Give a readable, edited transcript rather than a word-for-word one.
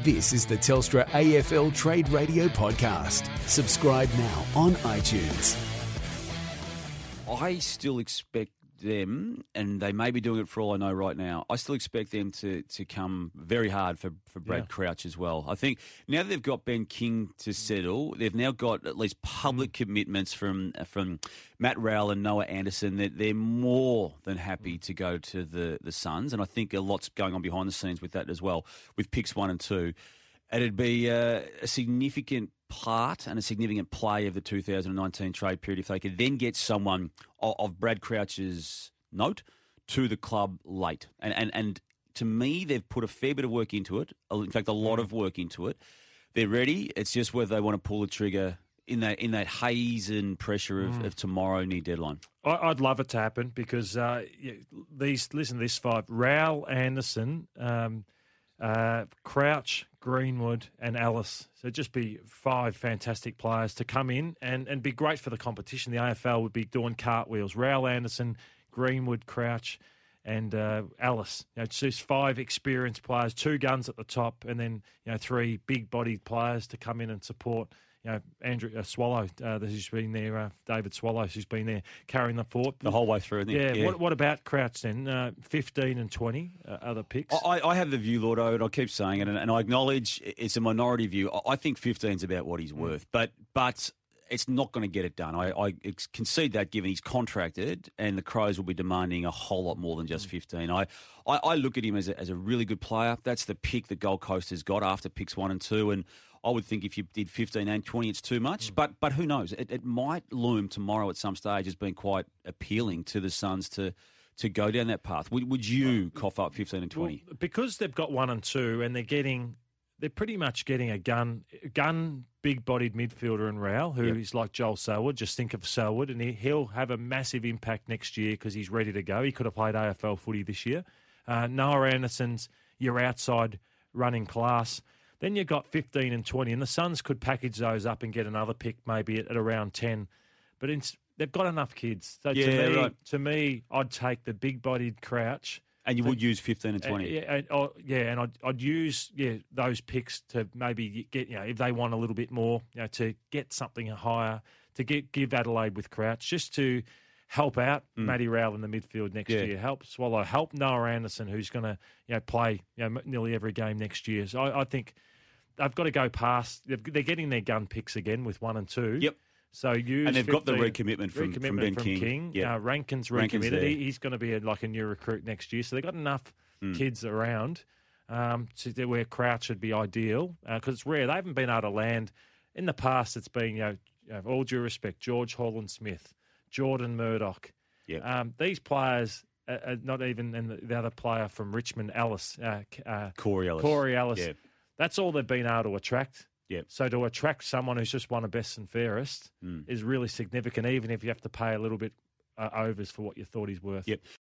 This is the Telstra AFL Trade Radio podcast. Subscribe now on iTunes. I still expect them, and they may be doing it for all I know right now, I still expect them to come very hard for Brad Crouch as well. I think now that they've got Ben King to settle, they've now got at least public commitments from Matt Rowell and Noah Anderson that they're more than happy to go to the Suns, and I think a lot's going on behind the scenes with that as well, with picks 1 and 2. It'd be a significant part and a significant play of the 2019 trade period if they could then get someone of Brad Crouch's note to the club late. And to me, they've put a fair bit of work into it. In fact, a lot of work into it. They're ready. It's just whether they want to pull the trigger in that haze and pressure of tomorrow near deadline. I'd love it to happen because listen to this 5: Rowell, Anderson, Crouch, Greenwood and Ellis. So it'd just be 5 fantastic players to come in and be great for the competition. The AFL would be doing cartwheels. Rowell, Anderson, Greenwood, Crouch and Ellis. It's just 5 experienced players, 2 guns at the top and then 3 big-bodied players to come in and support Andrew Swallow, who's been there, David Swallow, who's been there carrying the fort. The whole way through. Yeah. What about Crouch then? 15 and 20 other picks? I have the view, Lordo, and I keep saying it, and I acknowledge it's a minority view. I think 15's about what he's worth, but it's not going to get it done. I concede that given he's contracted and the Crows will be demanding a whole lot more than just 15. I look at him as a really good player. That's the pick that Gold Coast has got after picks 1 and 2, and I would think if you did 15 and 20, it's too much. But who knows? It might loom tomorrow at some stage as being quite appealing to the Suns to go down that path. Would you cough up 15 and 20? Well, because they've got 1 and 2 and they're pretty much getting a gun big-bodied midfielder in Rowell, who is like Joel Selwood. Just think of Selwood, and he'll have a massive impact next year because he's ready to go. He could have played AFL footy this year. Noah Anderson's your outside running class. Then you've got 15 and 20, and the Suns could package those up and get another pick maybe at around 10. But they've got enough kids. So to me, I'd take the big-bodied Crouch. And you would use 15 and 20? And I'd use those picks to maybe get, if they want a little bit more, to get something higher, to give Adelaide with Crouch, just to help out Matty Rowell in the midfield next year, help Swallow, help Noah Anderson, who's going to play nearly every game next year. So I think they've got to go past. They're getting their gun picks again with 1 and 2. Yep. So and they've got the recommitment from Ben King. Yep. Rankin's recommitted. He's going to be like a new recruit next year. So they've got enough kids around where Crouch would be ideal because it's rare. They haven't been able to land. In the past, it's been, all due respect, George Holland-Smith, Jordan Murdoch. Yep. These players, not even, and the other player from Richmond, Ellis. Corey Ellis. Corey Ellis. Yep. That's all they've been able to attract. Yep. So to attract someone who's just won a best and fairest is really significant, even if you have to pay a little bit overs for what you thought he's worth. Yep.